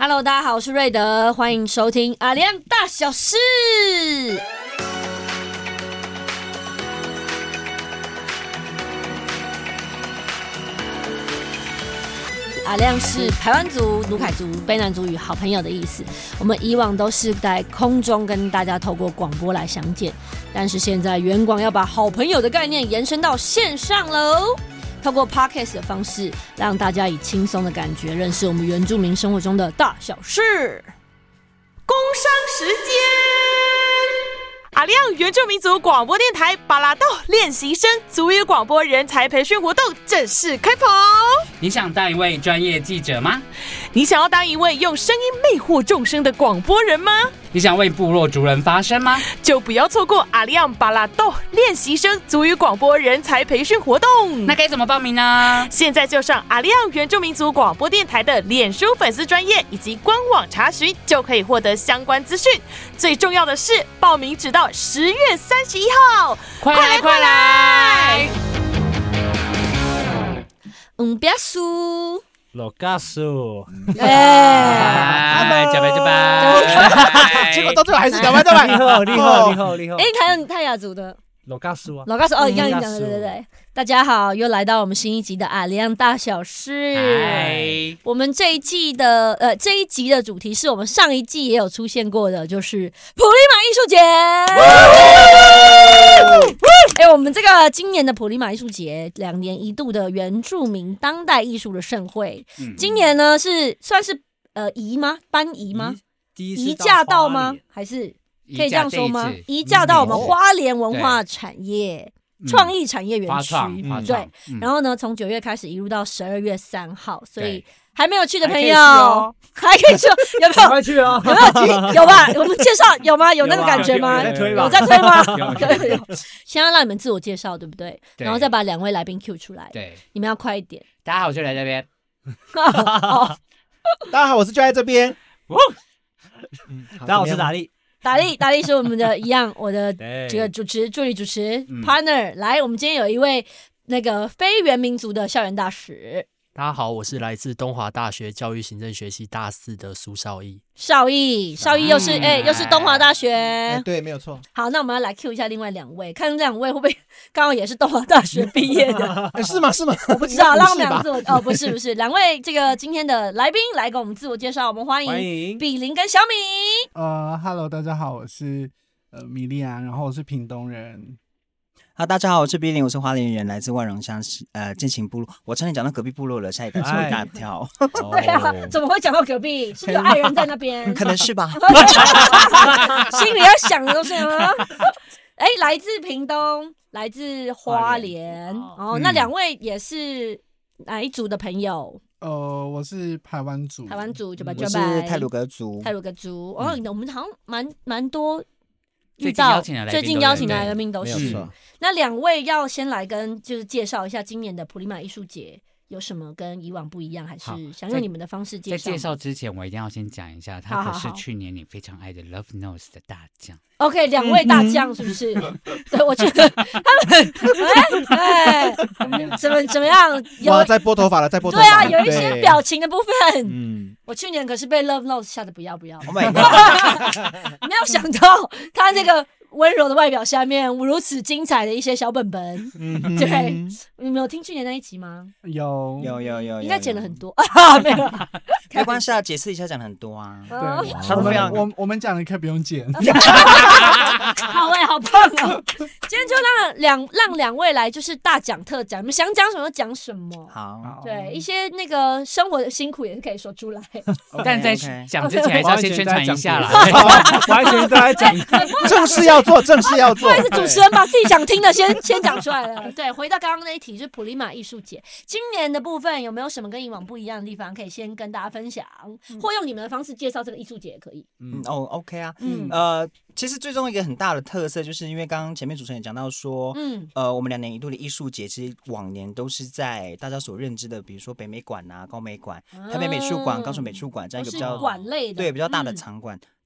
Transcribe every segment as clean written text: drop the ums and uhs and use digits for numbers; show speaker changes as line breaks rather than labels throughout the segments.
Hello， 大家好，我是瑞德，欢迎收听阿亮大小事。阿亮是排湾族、鲁凯族、卑南族与好朋友的意思。我们以往都是在空中跟大家透过广播来相见，但是现在原广要把好朋友的概念延伸到线上喽。透过 Podcast 的方式，让大家以轻松的感觉认识我们原住民生活中的大小事。
工商时间，阿亮原住民族广播电台巴拉道练习生族语广播人才培训活动正式开跑。
你想当一位专业记者吗？
你想要当一位用声音魅惑众生的广播人吗？
你想为部落族人发声吗？
就不要错过阿亮巴拉道练习生族语广播人才培训活动。
那该怎么报名呢？
现在就上阿亮原住民族广播电台的脸书粉丝专页以及官网查询，就可以获得相关资讯。最重要的是，报名直到10月31号，
快来快来！
不要输。
老嘎叔，
哎，加白，
结果到最后还是加白。你好。
泰雅族的
老嘎叔啊，
老高说一样讲的，对。大家好，又来到我们新一集的阿亮大小事。我们这一集的主题是我们上一季也有出现过的，就是普利马艺术节。我们这个今年的普利马艺术节2年1度的原住民当代艺术的盛会，今年呢是算是移吗？搬移吗？移驾到吗？还是可以这样说吗？移驾到我们花莲文化产业创意产业园区，对。然后呢，从9月开始一路到12月3号，所以还没有去的朋友还可以去，有没有？
快去哦！
有吧？我们介绍有吗？有那个感觉吗？有在推吗？有。先要让你们自我介绍，对不对？然后再把2位来宾 Q 出来。对，你们要快一点。
大家好，我就来这边。
大家好，我是就在这边。大家好，我是达利。
达利是我们的一样，我的这个助理主持 partner。来，我们今天有一位那个非原民族的校园大使。
大家好，我是来自东华大学教育行政学系大4的苏少义。
少义又是东华大学，
对，没有错。
好，那我们要来 Q 一下另外2位，看这2位会不会刚好也是东华大学毕业的？
是吗？
我不知道，让我们2个自我不是2位这个今天的来宾来给我们自我介绍，我们欢迎比邻跟小米。
Hello， 大家好，我是米利安，然后我是屏东人。
大家好，我是比邻，我是花莲人，来自万荣乡建行部落。我差点讲到隔壁部落了，下一代是我大跳。
对啊，怎么会讲到隔壁？是不是有爱人在那边？
可能是吧。
心里要想的都是什么？来自屏东，来自花莲。那2位也是哪一族的朋友？
我是排湾族，
就把
我是太鲁阁族。
我们好像蛮多。
最近邀请
的来宾都是。那2位要先来就是介绍一下今年的普利马艺术节有什么跟以往不一样，还是想用你们的方式介绍？
在介绍之前，我一定要先讲一下，他可是去年你非常爱的 Love Knows 的大将。
OK， 2位大将是不是？对，我觉得他们怎么样？
哇，在拨头发了，在拨头发。
对啊，有一些表情的部分。我去年可是被 Love Knows 吓得不要。
Oh my god！
没有想到他那个温柔的外表下面如此精彩的一些小本本。对，你们有听去年那一集吗？
有，
应该剪了很多。没有，
没关系啊，解释一下讲了很多啊。
对，我们讲的可以不用剪。
好好棒哦！今天就让2位来就是大讲特讲，你们想讲什么讲什么。
好，
对，一些那个生活的辛苦也是可以说出来。
但在讲之前还是要先宣传一下啦。
完全都在讲，正事要做。
不好意思，主持人把自己想听的先讲出来了。对，回到刚刚那一题，就是普利马艺术节今年的部分有没有什么跟以往不一样的地方，可以先跟大家分享，或用你们的方式介绍这个艺术节也可以。
OK 啊。其实最终一个很大的特色，就是因为刚刚前面主持人也讲到说，我们2年1度的艺术节，其实往年都是在大家所认知的，比如说北美馆啊、高美馆、台北美术馆、高雄美术馆这样一个比较
馆类的，
对，比较大的场馆。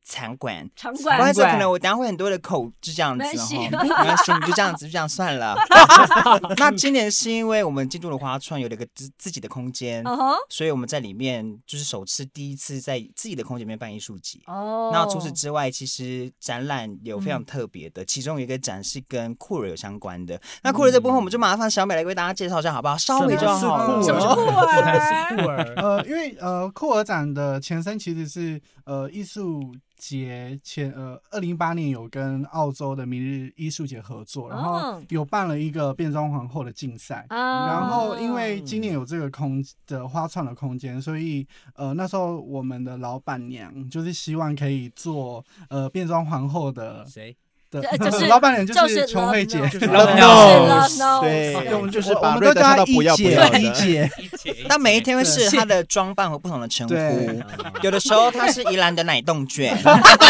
场馆，
场馆，
不然可能我等一下会很多的口就这样子
没
关系，你就这样子，就这样算了。那今年是因为我们进驻了花创有了一个自己的空间，所以我们在里面就是首次第一次在自己的空间里面办艺术节。那除此之外，其实展览有非常特别的，其中有一个展是跟酷儿有相关的。那酷儿这部分，我们就麻烦小美来为大家介绍一下，好不好？稍微就好了。
什么是酷儿？
因为酷儿展的前身其实是艺术节2018年有跟澳洲的明日艺术节合作，然后有办了一个变装皇后的竞赛，然后因为今年有这个花创的空间，所以那时候我们的老板娘就是希望可以做变装皇后的
谁？
就是老板娘就是琼慧姐，
就是 Love Knows， 对，我们就是把瑞德唱到不要不要的。
但每一天会是她的装扮和不同的称呼，有的时候她是宜兰的奶冻卷。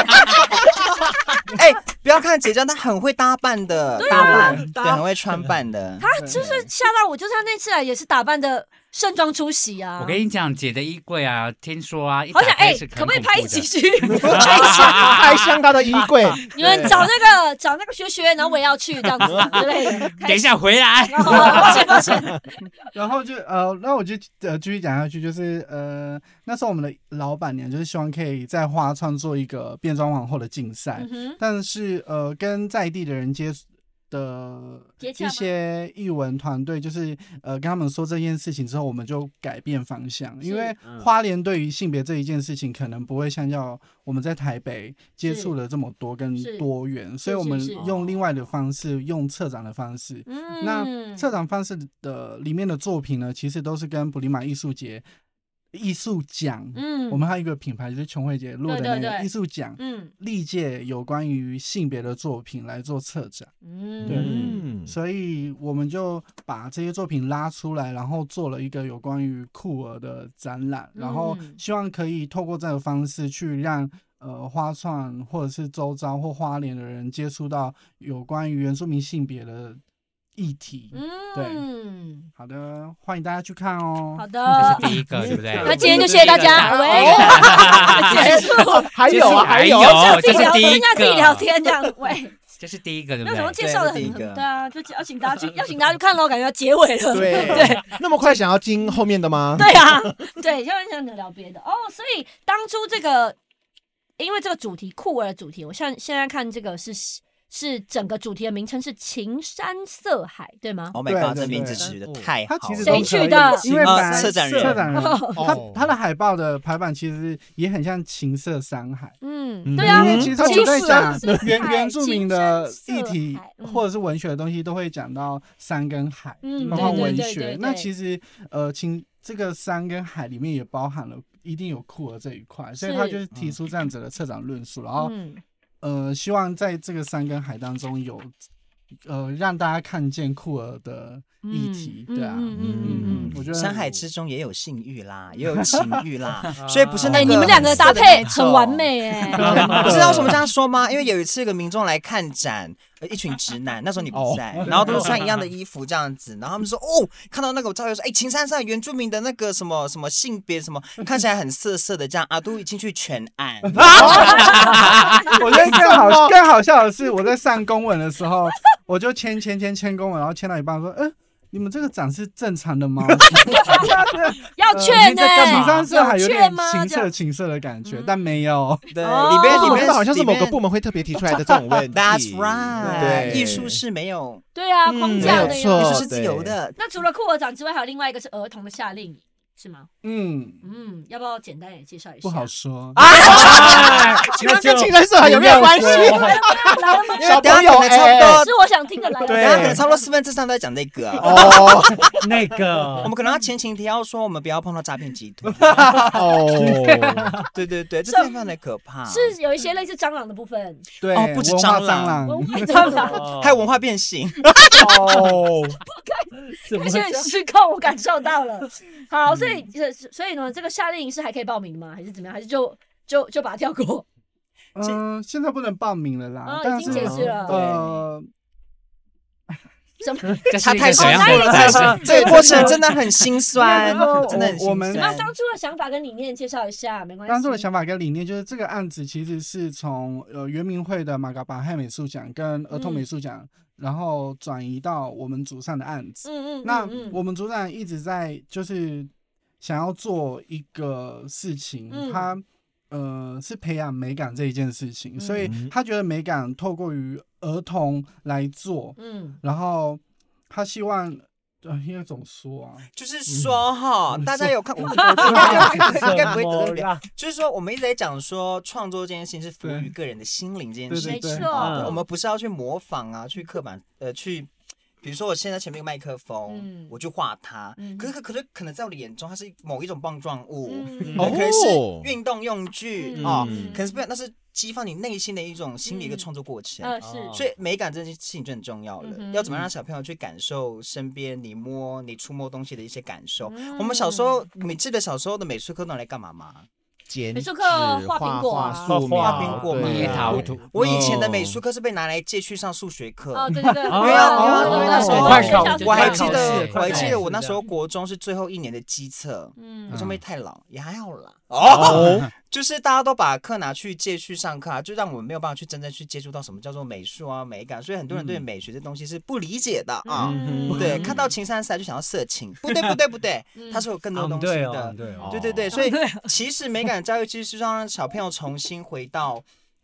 不要看姐姐，她很会搭扮的，对，很会穿扮的。
她就是吓到我，就是她那次来也是打扮的盛装出席啊！
我跟你讲，姐的衣柜啊，听说啊，
好想可不可以拍一集去
拍香她的衣柜？
你们找那个学，然后我也要去这样子之类的。
等一下回来，
抱歉。
然后就那我就继续讲下去，就是那时候我们的老板娘就是希望可以在花创做一个变装皇后的竞赛，但是跟在地的人接触的一些艺文团队，就是跟他们说这件事情之后，我们就改变方向，因为花莲对于性别这一件事情，可能不会像我们在台北接触了这么多跟多元，所以我们用另外的方式，用策展的方式。那策展方式的里面的作品呢，其实都是跟布里马艺术节。艺术奖，我们还有一个品牌就是琼慧姐录的那个艺术奖，历届有关于性别的作品来做策展，对，所以我们就把这些作品拉出来，然后做了一个有关于酷儿的展览，然后希望可以透过这个方式去让花创或者是周遭或花莲的人接触到有关于原住民性别的议题，对，好的，欢迎大家去看哦。
好的，
这是第一个，对不对？
那今天就谢谢大家。结束，
还有，
这是第一个，
自己聊天这样，喂。
这是第一个，对不对？
那怎么介绍的很对啊，就要请大家去看咯，感觉要结尾了。
对，那么快想要听后面的吗？
对啊，对，要想聊别的哦。所以当初这个，因为这个主题酷儿的主题，我现在看这个是整个主题的名称是情山色海，对吗
？Oh my god， 这名字取得太好了。
谁取的？
因为
策展人，
他的海报的排版其实也很像情色山海。
对啊，
因为其实我在讲原住民的议题或者是文学的东西，都会讲到山跟海，包括文学。那其实这个山跟海里面也包含了一定有酷儿这一块，所以他就是提出这样子的策展论述，然后。希望在这个山跟海当中有，让大家看见酷儿的议题，对啊，我觉得
山海之中也有性欲啦，也有情欲啦，所以不是那个
你们两个搭配很完美哎，
不知道为什么这样说吗？因为有一次有个民众来看展，一群直男，那时候你不在，然后都是穿一样的衣服这样子，然后他们说看到那个我照片说，情山上原住民的那个什么什么性别什么，看起来很色色的这样，都进去全按。
我觉得更好笑的是，我在上公文的时候，我就签公文，然后签到一半说，你们这个展是正常的吗？
要劝呢，
情山色海有点情色的感觉，但没有。
对，里面
好像是某个部门会特别提出来的这种问题。
That's right， 对，艺术是没有，
对啊，框架的，艺
术是自由的。
那除了酷儿展之外，还有另外一个是儿童的夏令营。是吗？要不要简单也介绍一下？
不好说
请问跟情山色海有没有关系？
小朋友差不多
是我想听的来源，
对啊，可能差不多4分之3都在讲那个
那个，
我们可能要前情提要说，我们不要碰到诈骗集团。对，这非常的可怕。
是有一些类似蟑螂的部分，
对，
不止蟑螂，还有文化变形。
有些失控，我感受到了。好，所以呢，这个夏令营是还可以报名吗？还是怎么样？还是就把它跳过？
现在不能报名了啦，
已经截止了。 什么？
他太辛苦了，这个过程真的很心酸，真的很心酸。
那当初的想法跟理念介绍一下，没关系。
当初的想法跟理念就是这个案子其实是从原民会的马嘎巴亥美术奖跟儿童美术奖，然后转移到我们组上的案子。那我们组长一直在就是想要做一个事情，他是培养美感这一件事情，所以他觉得美感透过于儿童来做，然后他希望应该怎么说啊？
就是说哈，大家有看，我应该不会得罪。就是说，我们一直在讲说，创作这件事情是服务于个人的心灵这件事情。
没错，
我们不是要去模仿啊，去刻板去。比如说，我现在前面有麦克风，我就画它。可能在我的眼中，它是某一种棒状物，可能是运动用具啊，可能是那是激发你内心的一种心理一个创作过程。所以美感这件事情就很重要了。要怎么让小朋友去感受身边你触摸东西的一些感受？我们小时候，你记得小时候的美术课拿来干嘛吗？
美术课画苹果啊，
画苹果嘛，
捏陶土。
我以前的美术课是被拿来借去上数学课。
对对对，
因为那时候我还记得我那时候国中是最后一年的基测，我说没太老，也还好啦。就是大家都把课拿去借去上课啊，就让我们没有办法去真正去接触到什么叫做美术啊、美感，所以很多人对美学这东西是不理解的啊。对，看到情山赛就想要色情，不对，它是有更多东西的。对，所以其实美感教育其实是让小朋友重新回到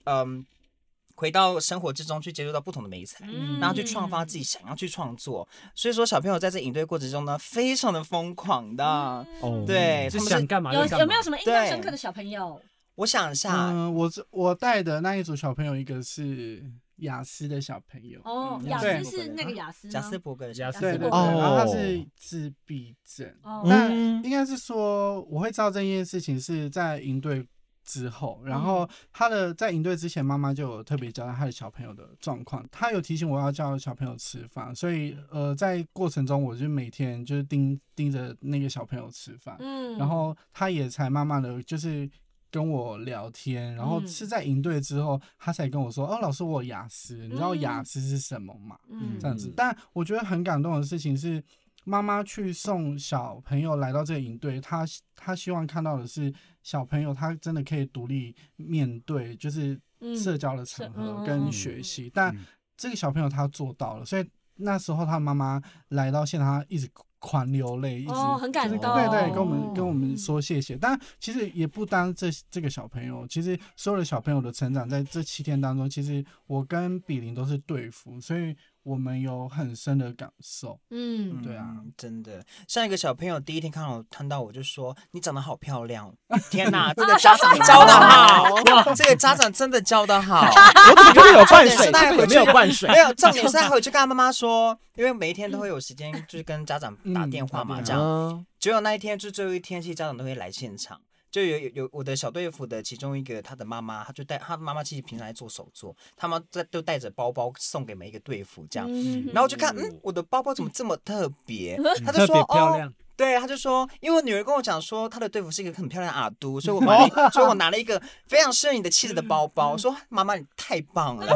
生活之中去接触到不同的美材，然后去创发自己想要去创作。所以说小朋友在这营队过程中呢，非常的疯狂的。对，
是想干嘛？
有没有什么印象深刻的小朋友？
我想一下，
我带的那一组小朋友，一个是雅思的小朋友。
雅思是那个雅思吗？
贾斯伯格的
雅思，对，然后他是自闭症。但应该是说，我会知道这件事情是在营队之后，然后他的在营队之前，妈妈就有特别交代他的小朋友的状况，他有提醒我要叫小朋友吃饭，所以在过程中我就每天就是盯着那个小朋友吃饭，然后他也才慢慢的就是跟我聊天，然后是在营队之后，他才跟我说，老师我有雅思，你知道雅思是什么吗？这样子，但我觉得很感动的事情是，妈妈去送小朋友来到这个营队，他希望看到的是小朋友他真的可以独立面对，就是社交的场合跟学习，但这个小朋友他做到了，所以那时候他妈妈来到现场，他一直狂流泪，一直
很感动，
对，跟我们说谢谢。但其实也不单这个小朋友，其实所有的小朋友的成长，在这7天当中，其实我跟比邻都是队服，所以我们有很深的感受。对啊，
真的，像一个小朋友第一天看到我就说：“你长得好漂亮！”天哪，这个家长教的好，这个家长真的教的好。
我怎么觉得有灌水？没有灌水，
没有。重点是他回去跟他妈妈说，因为每一天都会有时间，就是跟家长打电话嘛，这样。结果那一天就是最后一天，其实家长都会来现场。就有我的小队服的其中一个，他的妈妈，他的妈妈其实平常在做手作，他们都带着包包送给每一个队服这样，然后就看，我的包包怎么这么特别？他就说
漂亮。
对，他就说，因为我女儿跟我讲说，她的队服是一个很漂亮的阿都，所以我拿了一个非常适合你的气质的包包。我说妈妈你太棒了。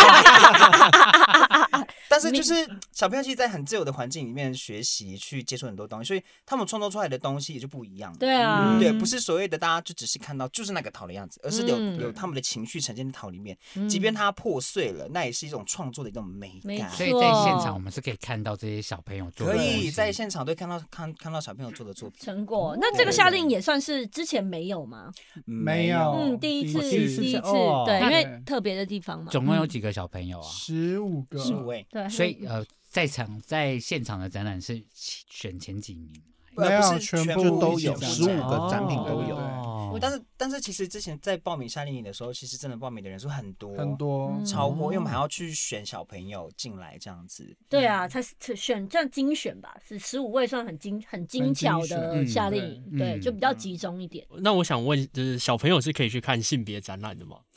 但是就是小朋友其实在很自由的环境里面学习，去接触很多东西，所以他们创作出来的东西也就不一样。
对啊，
对，不是所谓的大家就只是看到就是那个陶的样子，而是有他们的情绪呈现在陶里面，即便它破碎了，那也是一种创作的一种美感。
所以在现场我们是可以看到这些小朋友做的，
可以在现场对看到小朋友做的作品
成果。那这个夏令营也算是之前没有吗？
没有，
第一次，对，因为特别的地方嘛。
总共有几个小朋友啊
？15
位。
对，
所以在现场的展览是选前几名。
没有，全部都有
，15个展品都有。
但是其实之前在报名夏令营的时候，其实真的报名的人数很多，超过，因为我们还要去选小朋友进来这样子。
对啊，才选这样精选吧，是15位算很精巧的夏令营，对，就比较集中一点。
那我想问，就是小朋友是可以去看性别展览的吗？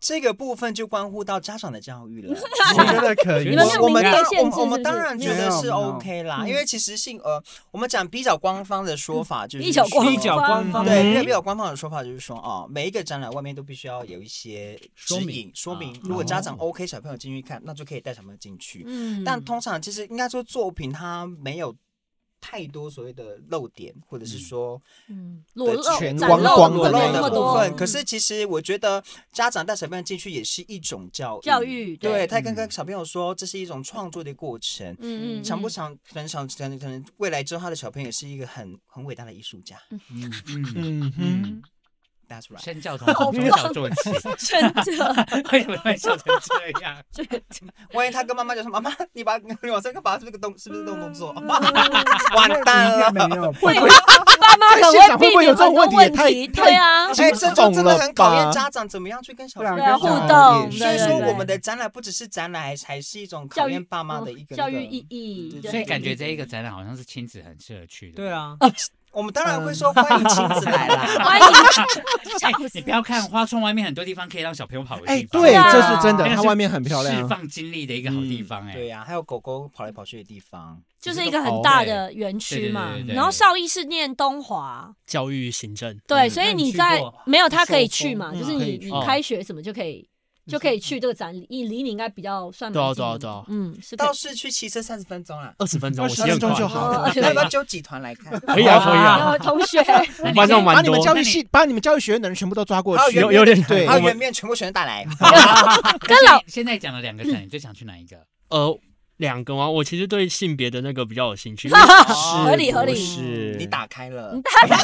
这个部分就关乎到家长的教育了。
我觉得可以。
我们当然觉得是 OK 啦，因为其实我们讲比较官方的说法就是
比较官方
对，比较官方的说法就是说每一个展览外面都必须要有一些指引说明，如果家长 OK 小朋友进去看，那就可以带小朋友进去。但通常其实应该说作品它没有太多所谓的漏点，或者是说
全光
的部分。可是其实我觉得家长带小朋友进去也是一种教育，对，他跟小朋友说这是一种创作的过程。想不想可能未来之后他的小朋友也是一个很伟大的艺术家。That's right。
身教从小做起，
真的。
为什么会笑成这样？
万一他跟妈妈就说：“妈妈，你往这个把是不是动作？”完蛋了，
没有。
爸妈可能
会不会有这种问
题？对啊，
这就真的很考验家长怎么样去跟小朋友
互动。
所以说，我们的展览不只是展览，还是一种考验爸妈的一个
教育意义。
所以感觉这一个展览好像是亲子很适合去的。
对啊。
我们当然会说欢迎亲子来啦，
欢迎。
你不要看花窗外面很多地方可以让小朋友跑的地
方，对，这是真的，它外面很漂亮，
释放精力的一个好地方。
对呀，还有狗狗跑来跑去的地方，
就是一个很大的园区嘛。然后少毅是念东华
教育行政，
对，所以你在没有他可以去嘛，就是你开学什么就可以去这个展，离你应该比较算蛮近的。
对，
到市区骑车30分钟啦
，20分钟
就好了。
要不要揪几团来看？
可以啊。
同学，
把你们教育系，把你们教育学院的人全部都抓过去，
有点
对，
还有圆面全部带来。
现在讲了2个展，你最想去哪一个
？2个吗？我其实对性别的那个比较有兴趣。
合理。
是你打开了，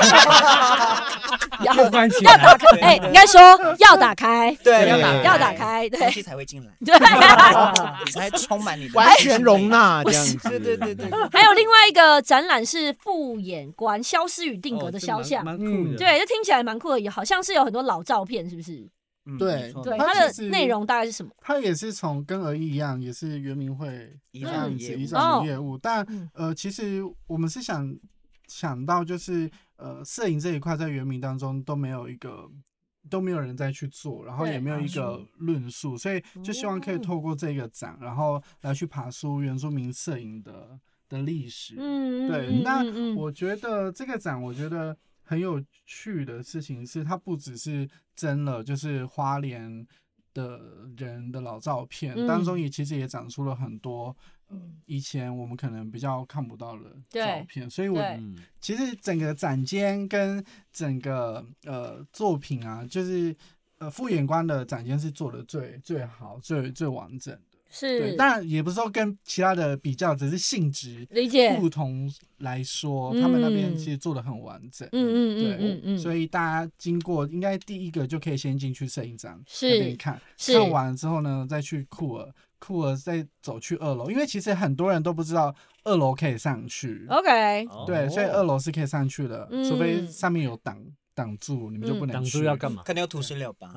要打开，应该说要打开，
对，
要打开，对，
东西才会进来，
对，
你才充满你的
完全容纳这样子。
对。
还有另外一个展览是复眼观消失与定格的肖像，对，这听起来蛮酷的，好像是有很多老照片，是不是？
对，
它的内容大概是什么？
它也是从跟而一样，也是原民会这样子一种的业务，但其实我们是想到就是摄影这一块在原民当中都没有人再去做，然后也没有一个论述，所以就希望可以透过这个展，然后来去爬梳原住民摄影的历史。对，那我觉得这个展，我觉得很有趣的事情是，它不只是真了就是花莲的人的老照片，当中其实也长出了很多以前我们可能比较看不到的照片，所以我其实整个展间跟整个作品啊，就是复眼观的展间是做的最好最完整的。
是，
当然也不是说跟其他的比较，只是性质不同来说，他们那边其实做的很完整。所以大家经过应该第一个就可以先进去摄影展那边看完之后呢，再去酷儿再走去2楼，因为其实很多人都不知道2楼可以上去。
OK，
对，所以2楼是可以上去的，除非上面有挡住，你们就不能去。
挡住要干嘛？
可能有土石流吧。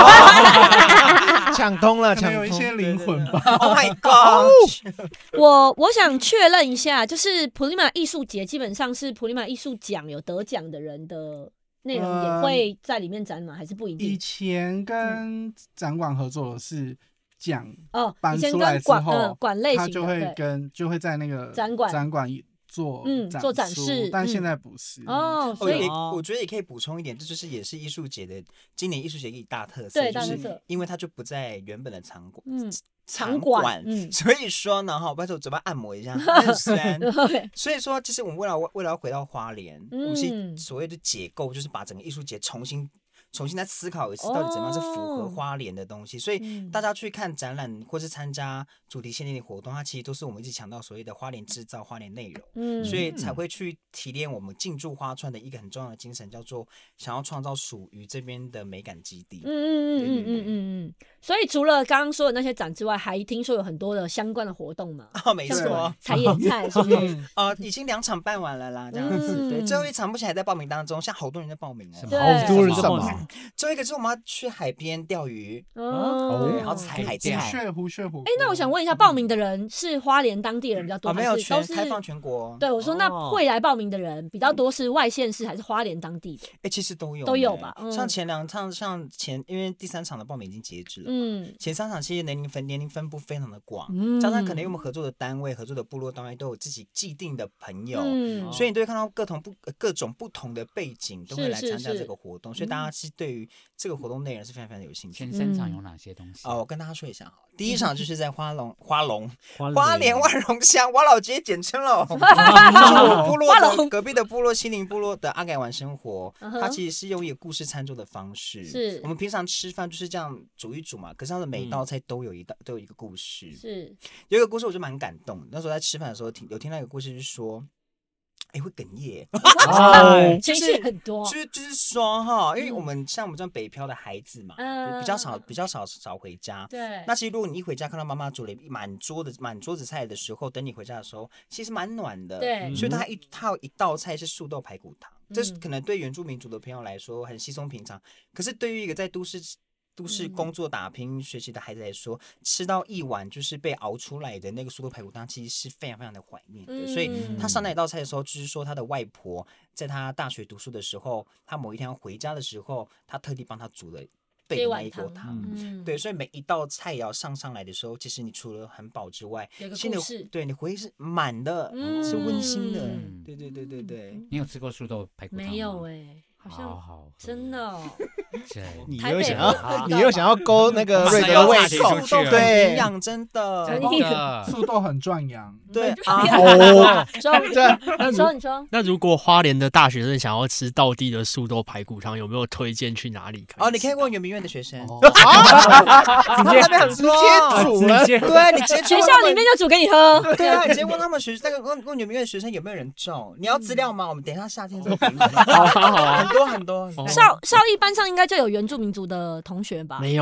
抢通了，
可能有一些灵魂吧。
Oh my god！
我想确认一下，就是普利马艺术节基本上是普利马艺术奖有得奖的人的内容也会在里面展吗？还是不一定？
以前跟展馆合作的是奖
搬出来之后，馆类型的
他就会在那个展馆做展示，但现在不是
所以
我觉得也可以补充一点，这就是也是艺术节的今年艺术节一大特色，就是因为它就不在原本的场馆，所以说呢，拜托嘴巴按摩一下，很酸。所以说，其实我们为了要回到花莲，我们是所谓的解构，就是把整个艺术节重新再思考一次，到底怎么样是符合花莲的东西。所以大家去看展览或是参加主题限定的活动，它其实都是我们一直强调所谓的花莲制造、花莲内容，所以才会去提炼我们进驻花串的一个很重要的精神，叫做想要创造属于这边的美感基地。
所以除了刚刚说的那些展之外，还听说有很多的相关的活动嘛？
没错，
采野菜是不是？
已经2场办完了啦，这样子。对，最后一场目前还在报名当中，像好多人在报名
好多人在报名。
最后一个是我们要去海边钓鱼，对，然后采海菜。
湖穴火锅。
那我想问一下，报名的人是花莲当地人比较多，
没有
都
是开放全国？
对，我说那会来报名的人比较多是外县市还是花莲当地的？
其实都有
吧。
像前2场，因为第3场的报名已经截止了，前3场其实年龄分布非常的广，加上可能因为我们合作的单位、合作的部落单位都有自己既定的朋友，所以你都会看到各种不同的背景都会来参加这个活动，所以大家是对于这个活动内容是非常非常有兴趣。
前3场有哪些东西？
我跟大家说一下哈，第1场就是在花莲万荣乡瓦老街简称了，部落的隔壁的部落西林部落的阿改玩生活，它其实是用一个故事餐桌的方式。是我们平常吃饭就是这样煮一煮嘛，可是它的每一道菜都有一个故事。是有一个故事我就蛮感动，那时候在吃饭的时候有听到一个故事，是说。会哽咽，
情绪很多，
就是说哈，因为我们像我们这样北漂的孩子嘛，比较少回家。对，那其实如果你一回家看到妈妈煮了满桌子菜的时候，等你回家的时候，其实蛮暖的。对，所以它有一道菜是素豆排骨汤，这是可能对原住民族的朋友来说很稀松平常，可是对于一个在都市工作打拼学习的孩子来说，吃到一碗就是被熬出来的那个素豆排骨汤，其实是非常非常的怀念的。所以他上那一道菜的时候，就是说他的外婆在他大学读书的时候，他某一天回家的时候，他特地帮他煮了备的那一锅汤。对，所以每一道菜肴上来的时候，其实你除了很饱之外，心里对你回忆是满的，是温馨的。对。
你有吃过素豆排骨汤吗？
没有好像真的
你又想要勾那个瑞德的胃口，
对，营养真的，
素豆很壮阳，
对
你说，
那如果花莲的大学生想要吃道地的素豆排骨汤，有没有推荐去哪里看？
你可以问原民院的学生，
那边很直接煮了，
对，你直接
学校里面就煮给你喝，
对啊，你直接问他们问原民院的学生有没有人种，你要资料吗？我们等一下夏天再给你。好。很多
少义班上应该就有原住民族的同学吧？
没有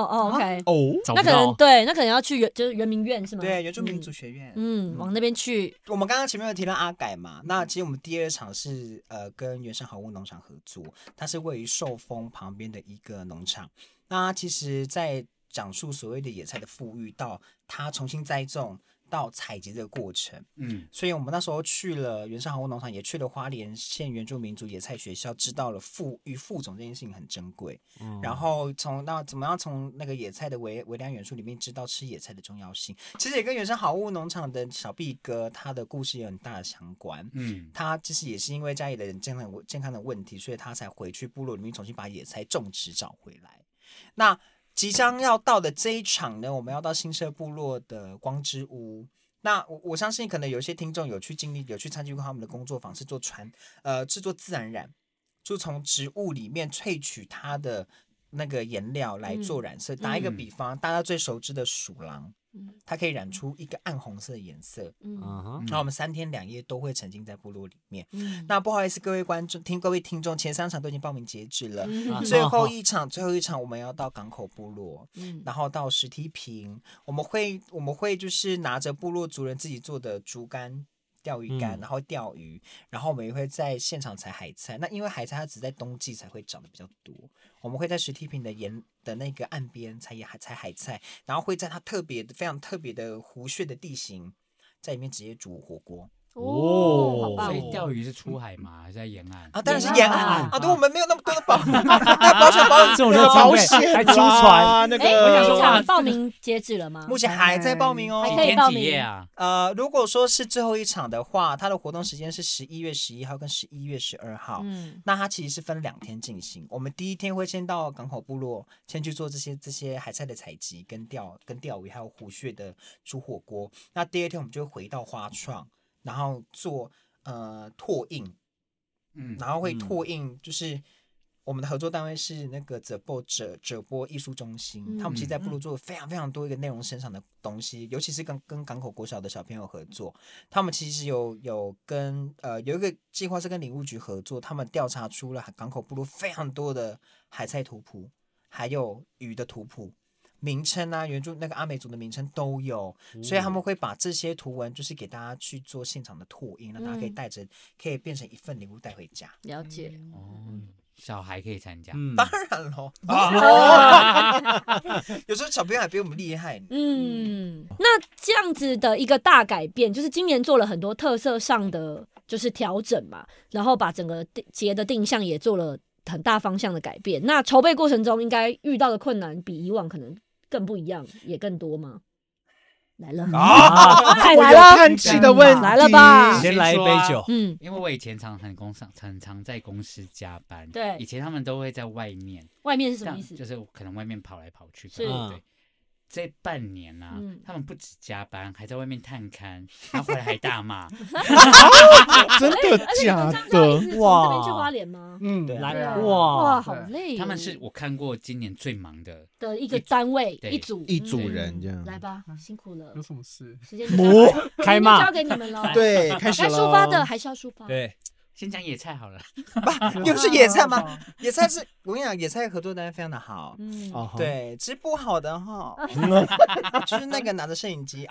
OK 那可能要去就是原民院是吗？
对，原住民族学院，
往那边去。
我们刚刚前面有提到阿改嘛，那其实我们第2场是跟原生好物农场合作，它是位于寿丰旁边的一个农场。那其实在讲述所谓的野菜的富裕到它重新栽种到采集这个过程，所以我们那时候去了原生好物农场，也去了花莲县原住民族野菜学校，知道了富裕副种这件事情很珍贵。然后怎么样从那个野菜的微量元素里面知道吃野菜的重要性，其实也跟原生好物农场的小毕哥他的故事有很大的相关。他其实也是因为家里的人健康的问题，所以他才回去部落里面重新把野菜种植找回来。那即将要到的这一场呢，我们要到新社部落的光之屋。那我相信可能有些听众有去参与过他们的工作坊，是做制作自然染，就从植物里面萃取它的那个颜料来做染色。打一个比方，大家最熟知的鼠狼，它可以染出一个暗红色的颜色。然后我们3天2夜都会沉浸在部落里面。那不好意思，各位听众，前3场都已经报名截止了。最后一场我们要到港口部落，然后到石梯坪，我们会就是拿着部落族人自己做的竹竿、钓鱼竿，然后钓鱼，然后我们也会在现场采海菜。那因为海菜它只在冬季才会长得比较多，我们会在石梯坪的那个岸边采海菜，然后会在它非常特别的湖穴的地形，在里面直接煮火锅。
所以钓鱼是出海吗？还是在沿岸？
当然是沿岸啊！对，我们没有那么多的保险，
这种保险还租船那个。
这场报名截止了吗？
目前还在报名哦，
还可以报名
啊。
如果说是最后一场的话，它的活动时间是11月11号跟11月12号。那它其实是分2天进行。我们第1天会先到港口部落，先去做这些海菜的采集跟钓鱼，还有湖穴的煮火锅。那第2天我们就会回到花创。然后做拓印，然后会拓印，就是我们的合作单位是那个者波艺术中心，他们其实在部落做非常非常多一个内容生产的东西，尤其是跟港口国小的小朋友合作，他们其实有跟有一个计划是跟林务局合作，他们调查出了港口部落非常多的海菜图谱，还有鱼的图谱。名称啊，原住那个阿美族的名称都有，所以他们会把这些图文就是给大家去做现场的拓印，让大家可以带着，可以变成一份礼物带回家。
了解
小孩可以参加，
当然喽。有时候小朋友还比我们厉害。
那这样子的一个大改变，就是今年做了很多特色上的就是调整嘛，然后把整个节的定向也做了很大方向的改变。那筹备过程中应该遇到的困难比以往可能更不一样，也更多吗？来了
太来了，叹气的问题
来了吧？
先来一杯酒。
因为我以前很常在公司加班，
对，
以前他们都会在外面。
外面是什么意思？
就是可能外面跑来跑去，
是，
对。这半年啊，他们不止加班，还在外面探勘，然后回来还大骂。
真的假的？
哇！这边去花莲吗？
对，
来
哇，好累。
他们是我看过今年最忙的
一个单位，一组
人这样。
来吧，辛苦了。
有什么事？
时间
开骂，
交给你们了。
对，开始了。
该抒发的还是要抒发。
对。
先讲野菜好了，
又是野菜吗？野菜是我跟你讲，野菜合作单位非常的好，对，只是不好的哈，就是那个拿着摄影机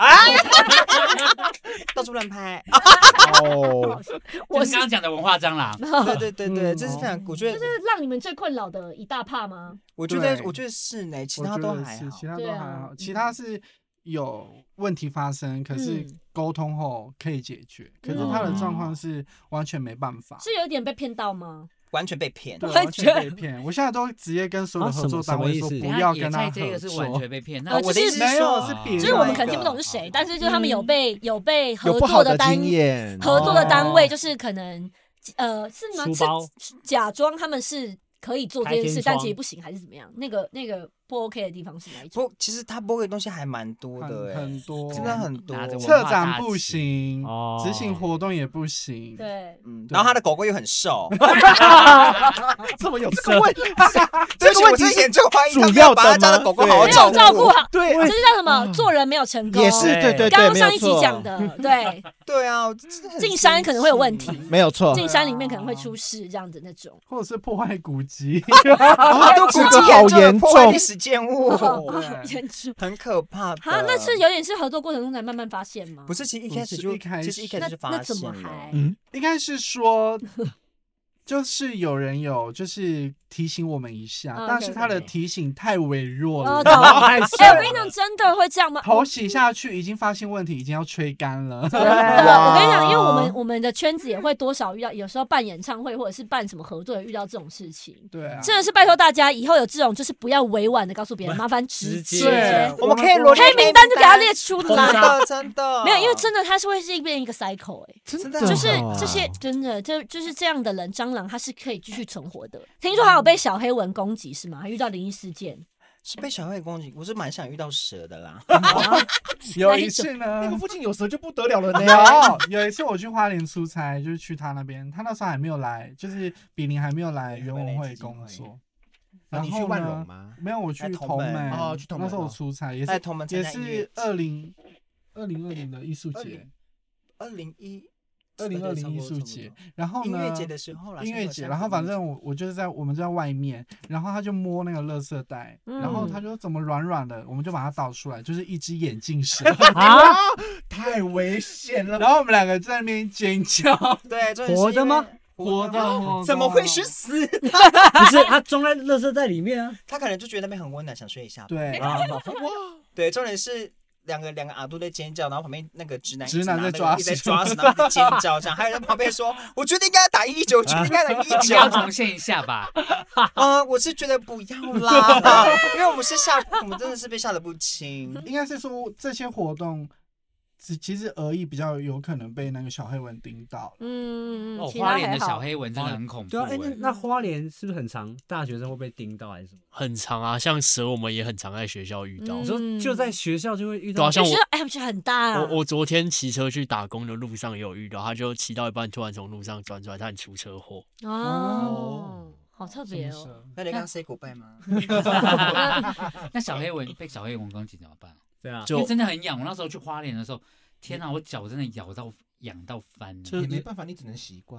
到处乱拍。
我刚刚讲的文化蟑螂，
对，这是非常，我觉得
这是让你们最困扰的一大趴吗？
我觉得是呢，其他都还好，
其他都还好，其他是有问题发生，可是沟通后可以解决。可是他的状况是完全没办法，
是有点被骗到吗？
完全被骗，
完全被骗。我现在都直接跟所有的合作单位说，不要跟他合作。
这个是完全被骗。
那我的意思
没有，是别人。
就是我们可能听不懂是谁，但是就是他们有被合作的合作的单位，就是可能是吗？是假装他们是可以做这件事，但其实不行，还是怎么样？那个不 OK 的地方是哪一种？
不，其实他不 OK 的东西还蛮多的，
很多，
真的很多。
策展不行，执行活动也不行。
对，
然后他的狗狗又很瘦，
怎么有这个问题？
这个问题严重怀疑他没有把他家的狗狗好好照顾
好。
对，
这是叫什么？做人没有成功。
也是对，
刚刚上一集讲的，对。
对啊，
进山可能会有问题，
没有错。
进山里面可能会出事，这样子那种，
或者是破坏古迹，
都古迹
好严重，
历史建物，
严重，
很可怕的。
那是有点是合作过程中才慢慢发现吗？
不是，其实一开始就发现了。
应该是说，就是有人就是提醒我们一下，但是他的提醒太微弱了。
我跟你讲，真的会这样吗？
头洗下去，已经发现问题，已经要吹干了。
我跟你讲，因为我们的圈子也会多少遇到，有时候办演唱会或者是办什么合作，也遇到这种事情。
对啊，
真的是拜托大家，以后有这种就是不要委婉的告诉别人，麻烦直接。
我们可以
黑名单就给他列出来。
真的
没有，因为真的他是会变一个 cycle
真的
就是这些真的就是这样的人，蟑螂他是可以继续存活的。听说还有被小黑蚊攻击是吗？还遇到灵异事件？
是被小黑攻击，我是蛮想遇到蛇的啦。
有一次呢，
那个附近有蛇就不得了了呢。
有一次我去花莲出差，就是去他那边，他那时候还没有来，就是比邻还没有来原文会工作。然后
你去万荣吗？
没有，我去同门。
去同门。
那时候我出差也是2020的艺术节。2020艺术节，然后呢？
音乐节的时候啦，
音乐节，然后反正我就是我们就在外面，然后他就摸那个垃圾袋，然后他就怎么软软的，我们就把它倒出来，就是一只眼镜蛇
太危险了。
然后我们两个在那边尖叫，
对，
活的吗？
活的，
怎么会是死？
不是，他装在垃圾袋里面啊。
他可能就觉得那边很温暖，想睡一下。
对，
对，重点是。两个阿都在尖叫，然后旁边那个直男
在抓
屎，然后在尖叫，这样，还有在旁边说：“我觉得应该打119，觉得应该打119。”
要重现一下吧。
我是觉得不要啦，因为我们真的是被吓得不轻。
应该是说这些活动。其实鹅翼比较有可能被那个小黑蚊叮到。
花莲的小黑蚊真的很恐怖。
对啊，那花莲是不是很常大学生会被叮到还是什么？很常啊，像蛇我们也很常在学校遇到。你说就在学校就会遇到。对啊，像我
我觉得很大。
我昨天骑车去打工的路上也有遇到，他就骑到一半突然从路上钻出来，他很出车祸。
好特别哦。
那你刚 say goodbye 吗？
那小黑蚊被小黑蚊攻击怎么办？
对啊，
因为真的很痒。我那时候去花莲的时候，天哪，我脚真的痒到翻了。
也没办法，你只能习惯。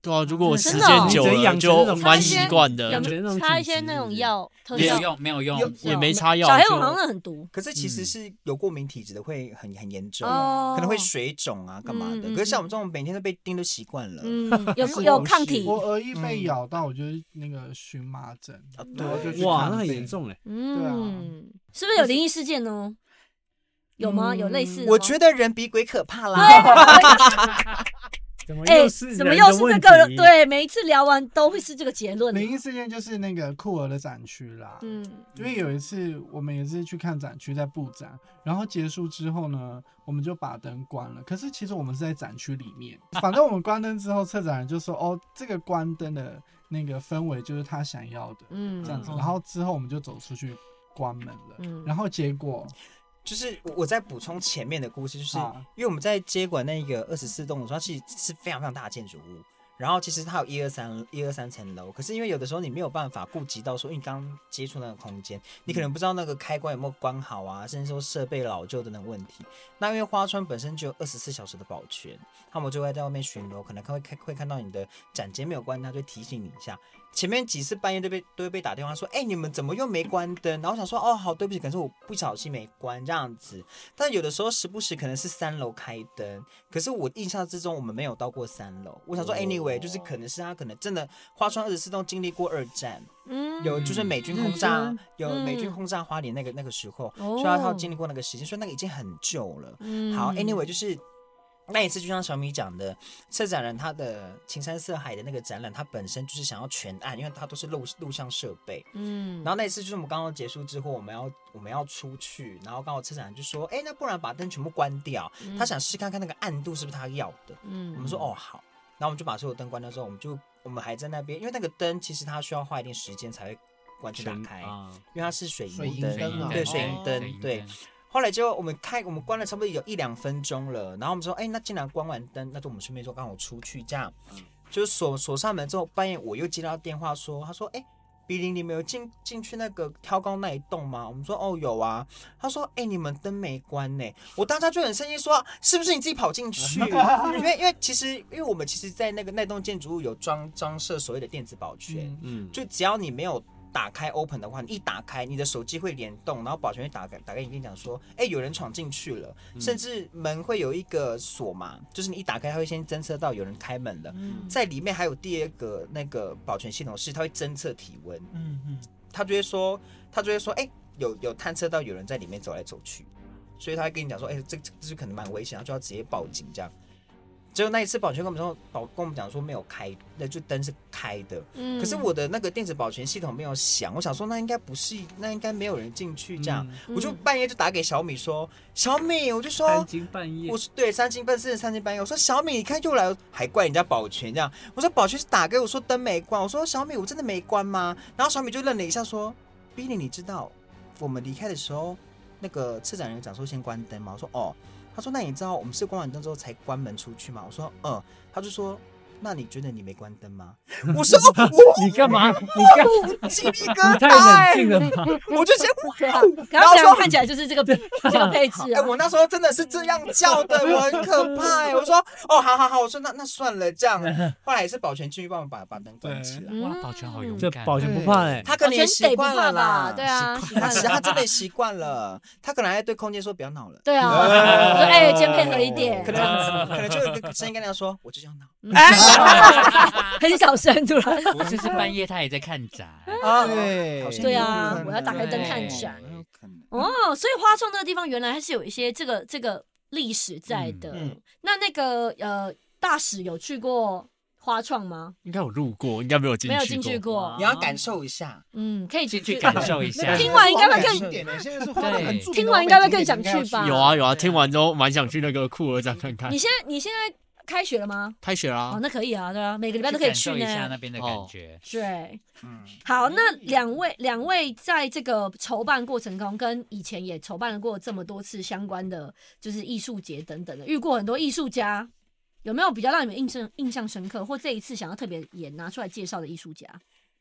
对啊，如果时间久了就蛮习惯的。
擦一些那种药，
没有用，
也没擦药。
小黑蚊好像很毒，
可是其实是有过敏体质的会很严重，可能会水肿啊干嘛的。可是像我们这种每天都被叮都习惯了，
有抗体。
我耳翼被咬到，我就是那个荨麻疹。
对，哇，那很严重嘞。
对啊，
是不是有灵异事件呢？有吗？有类似的吗？
我觉得人比鬼可怕啦。
怎么又是这个？对，每一次聊完都会是这个结论。
灵异事件就是那个酷儿的展区啦。因为有一次我们也是去看展区，在布展，然后结束之后呢，我们就把灯关了。可是其实我们是在展区里面，反正我们关灯之后，策展人就说：“哦，这个关灯的那个氛围就是他想要的，这样子。”然后之后我们就走出去关门了，然后结果。
就是我在补充前面的故事，就是因为我们在接管那个24栋的时候，它其实是非常非常大的建筑物，然后其实它有1、2、3层楼，可是因为有的时候你没有办法顾及到说，因为你刚接触那个空间，你可能不知道那个开关有没有关好啊，甚至说设备老旧等等问题。那因为花川本身就有24小时的保全，他们就会在外面巡逻，可能会看到你的展间没有关，他就会提醒你一下。前面几次半夜都会被打电话说，你们怎么又没关灯？然后我想说，好，对不起，可是我不小心没关这样子。但有的时候时不时可能是3楼开灯，可是我印象之中我们没有到过3楼。我想说 ，anyway， 就是可能是他可能真的花川24栋经历过2战，有就是美军轰炸，有美军轰炸花莲那个时候，所以他经历过那个时间，所以那个已经很旧了。好 ，anyway 就是。那一次就像小米讲的，策展人他的情山色海的那个展览，他本身就是想要全暗，因为他都是录像设备。然后那一次就是我们刚刚结束之后，我们要出去，然后刚好策展人就说，那不然把灯全部关掉，他想试看看那个暗度是不是他要的。我们说好，然后我们就把所有灯关掉之后，我们还在那边，因为那个灯其实它需要花一点时间才会完全打开，因为它是水银灯，对，水银灯，对。后来就我们关了差不多有1-2分钟了，然后我们说，那既然关完灯，那就我们顺便说刚好出去这样，就是锁上门之后，半夜我又接到电话说，他说，比邻你们有进去那个挑高那一栋吗？我们说有啊。他说，你们灯没关呢。我当时就很生气说，是不是你自己跑进去？因为我们其实在那栋建筑物有装设所谓的电子保全，就只要你没有。打开 open 的话，你一打开，你的手机会联动，然后保全会打开影片讲说，有人闯进去了，甚至门会有一个锁嘛，就是你一打开，它会先侦测到有人开门了，在里面还有第2个那个保全系统是它会侦测体温，他就会说，有探测到有人在里面走来走去，所以他会跟你讲说，这就可能蛮危险，他就要直接报警这样。结果那一次保全跟我们讲说没有开，那就灯是开的，可是我的那个电子保全系统没有响，我想说那应该没有人进去这样，我就半夜就打给小米说，小米，我就说
3更半夜，
对，3更半夜，我说小米，你看又来，还怪人家保全这样，我说保全是打给我说灯没关，我说小米我真的没关吗？然后小米就愣了一下说 ，Billy 你知道我们离开的时候那个策展人讲说先关灯吗？我说他说：“那你知道我们是关完灯之后才关门出去吗？”我说：“他就说：“那你觉得你没关灯吗？”我说：“
你干嘛？
鸡皮疙瘩！”
太冷静了吧？
我就先
然后说看起来就是这个配置啊。
我那时候真的是这样叫的，我很可怕。我说：“好。”我说：“那算了，这样。”后来也是保全进去帮我把灯关起来。
哇，保全好勇敢！
这保全不怕
他可能也习惯了啦。
对啊，
他真的习惯了。他可能还对空间说不要闹了。
对啊，说今天配合一点。
可能就有个声音跟他说：“我就是要闹。”
很小声突然。
不是半夜他也在看展
对啊，我要打开灯看展。所以花创那个地方原来还是有一些这个历史在的。那个大使有去过花创吗？
应该有路过，应该没有
进去过。
你要感受一下，
可以
进去感受一下。
听完应该会听完应该会更想去吧？
有啊，听完之后蛮想去那个酷儿展看看。
你现在开学了吗？
开学啦。
那可以啊，对啊，每个礼拜都可以去呢。
感受一下那边的感觉。
对，好，那两位在这个筹办过程中，跟以前也筹办过这么多次相关的，就是艺术节等等的，遇过很多艺术家，有没有比较让你们印象深刻，或这一次想要特别也拿出来介绍的艺术家？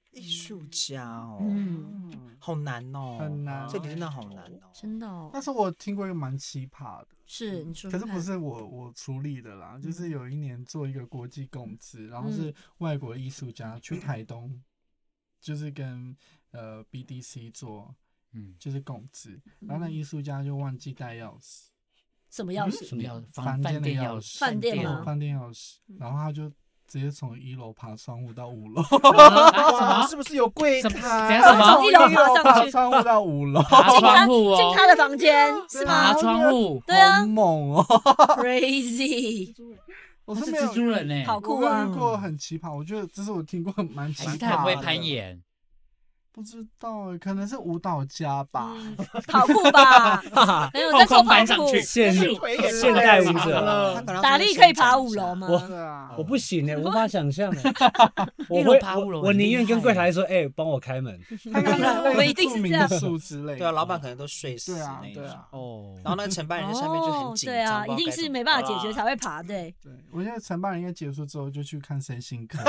艺术家哦，好难哦，
很难，
这里真的好难哦，
真的哦。
但是我听过一个蛮奇葩的，
是你说，
可是不是我处理的啦，就是有一年做一个国际共资，然后是外国艺术家去台东，就是跟BDC 做，就是共资，然后那艺术家就忘记带钥匙，
什么钥匙？
什么钥匙？
饭店的钥匙，
饭店吗？
饭店钥匙，然后他就直接从1楼爬窗户到5楼，
哇，是不是有柜台？
从1楼爬上去，
窗户到5楼，
爬窗户哦，
进他的房间是吗？
爬窗户，
对啊，
好猛哦
，crazy，
我是没有
蜘蛛人呢，
好酷啊！
我遇过很奇葩，我觉得这是我听过蛮奇葩的。
他不会攀岩。
不知道，可能是舞蹈家吧，
跑酷吧，没有在做跑酷，
现代舞者，
打力可以爬5楼吗？
我不行无法想象
1楼爬5楼，
我宁愿跟柜台说，帮我开门。
我们一定是这样
之类的。
对啊，老板可能都睡死那种。哦，然后那个承办人在下面就很紧张。
对啊，一定是没办法解决才会爬的。对，
我觉得承办人应该结束之后就去看身心科。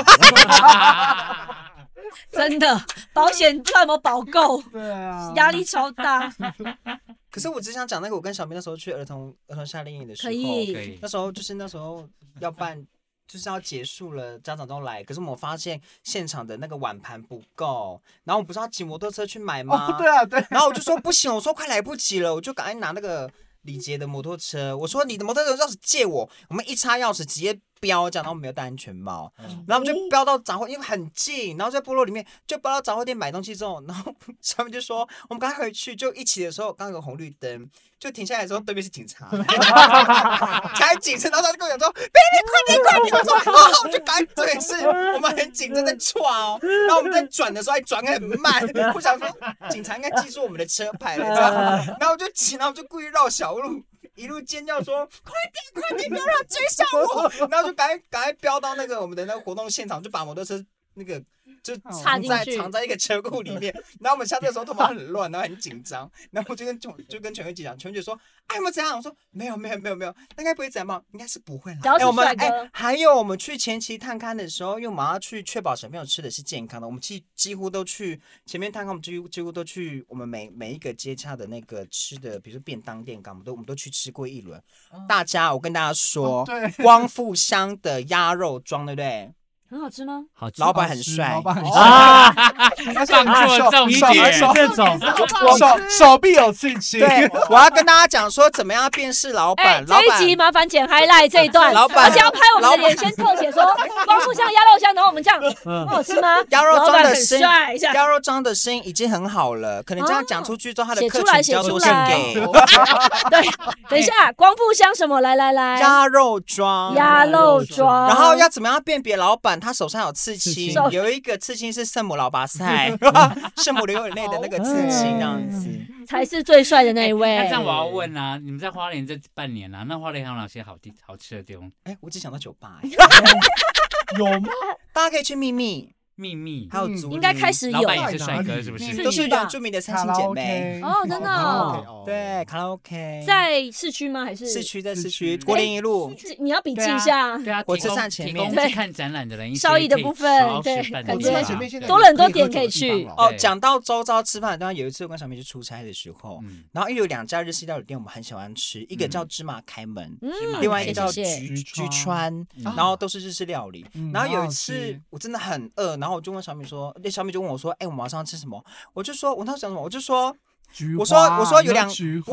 真的，保险不知道有没有保够，
对啊，
压力超大。
可是我只想讲那个，我跟小明那时候去儿童夏令营的时候，
可以，
那时候要办，就是要结束了，家长都来，可是我们发现现场的那个碗盘不够，然后我们不是要骑摩托车去买吗？
哦，对啊，对。
然后我就说不行，我说快来不及了，我就赶快拿那个李杰的摩托车，我说你的摩托车钥匙借我，我们一插钥匙直接飙这样，然后我们没有戴安全帽，然后我们就飙到杂货，因为很近，然后在部落里面就飙到杂货店买东西之后，然后上面就说我们赶快回去，就一起的时候刚有红绿灯，就停下来的时候对面是警察，开警车，然后他就跟我讲说快点，我说好，我就赶快，对，是我们很紧张在抓哦，然后我们在转的时候还转很慢，我想说警察应该记住我们的车牌了，然后我就骑，然后我就故意绕小路。一路尖叫说：“快点，不要让他追上我！”然后就赶快飙到那个我们的那个活动现场，就把摩托车那个就藏在一个车库里面。然后我们下车的时候头发很乱，然后很紧张。然后我就跟全慧姐讲，全慧姐说：“哎，有没有怎样？”我说：“没有，那应该不会怎样吧？应该是不会啦。”我们还有我们去前期探勘的时候，因为我们要去确保小朋友吃的是健康的，我们几乎都去前面探勘，我们几乎都去我们每一个接洽的那个吃的，比如说便当店，我们都去吃过一轮。我跟大家说，光复乡的鸭肉庄，对不对？
很好吃吗？
好吃，
老板很帅，
他上错重点，
这种
手臂有刺青。
对，我要跟大家讲说怎么样辨识老板。
这一集麻烦剪 highlight 这一段，
老板
而且要拍我们的脸，先特写说光复乡鸭肉香，然后我们这样，好吃吗？
鸭肉庄的声音，
鸭
肉庄的声音已经很好了，可能这样讲出去之后，他的客群比较多。
对，等一下，光复乡什么？来，
鸭肉庄，然后要怎么样辨别老板？他手上有刺青，有一个刺青是圣母老拔塞，圣母流眼泪的那个刺青，这样子
才是最帅的那一位。
那这样我要问啊，你们在花莲这半年啊，那花莲还有哪些好吃的地方？
我只想到酒吧，
有吗？
大家可以去秘密，还有竹林，
应该开始有。
老板也是帅哥，是不是？
都是原住民的三亲姐妹
哦，真的哦。
对，卡拉 OK
在市区吗？还是
市区？在市区，国林一路。
你要笔记一下。
对啊，
火车站前面。
对，看展览的人，
稍益的部分，对，
感
觉多了很多点可以去。
哦，讲到周遭吃饭的地方，有一次我跟小明去出差的时候，然后有2家日式料理店我们很喜欢吃，一个叫芝麻开门，另外一个叫菊川，然后都是日式料理。然后有一次我真的很饿，然后我就问小米说，小米就问我说：“我们晚上要吃什么？”我就说：“我那时候讲什么？”我就说：“我说有